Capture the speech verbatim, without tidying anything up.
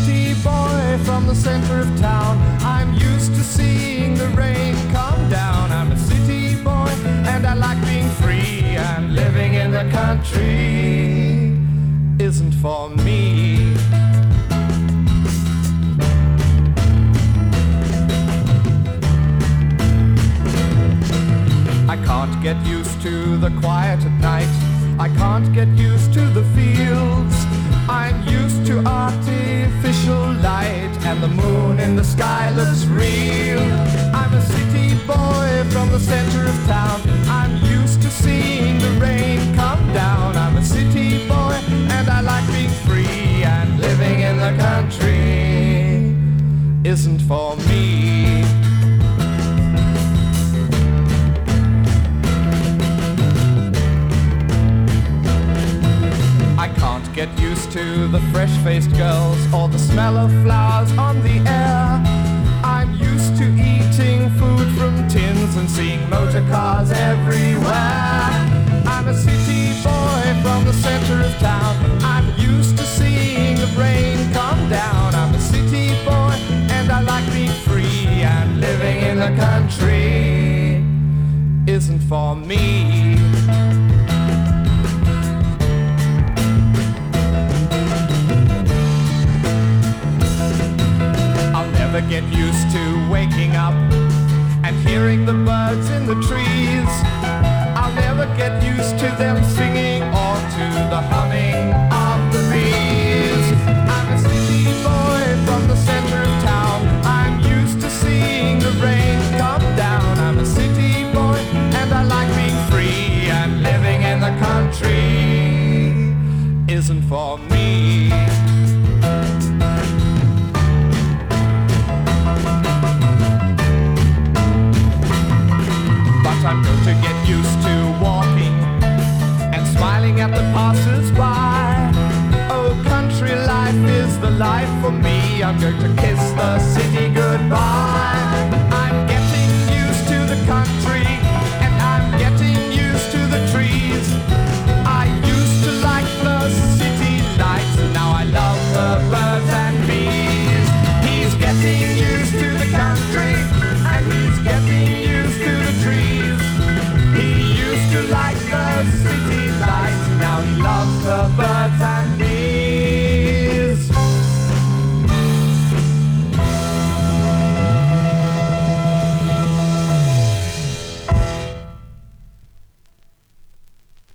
city boy from the center of town. I'm used to seeing the rain come down. I'm a city boy and I like being free. And living in the country isn't for me. I can't get used to the quiet at night. I can't get used to the fields. I'm used to artificial light, and the moon in the sky looks real. I'm a city boy from the center of town. I'm used to seeing the rain come down. I'm a city boy and I like being free. And living in the country isn't for me. I can't get used to the fresh-faced girls or the smell of flowers on the air. I'm used to eating food from tins and seeing motor cars everywhere. I'm a city boy from the center of town. I'm used to seeing the rain come down. I'm a city boy and I like being free. And living in the country isn't for me. Never get used to waking up and hearing the birds in the trees. I'll never get used to them singing or to the humming of the bees. I'm a city boy from the center of town. I'm used to seeing the rain come down. I'm a city boy and I like being free. And living in the country isn't for me. I'm going to get used to walking and smiling at the passers-by. Oh, country life is the life for me. I'm going to kiss the city goodbye. I'm getting used to the country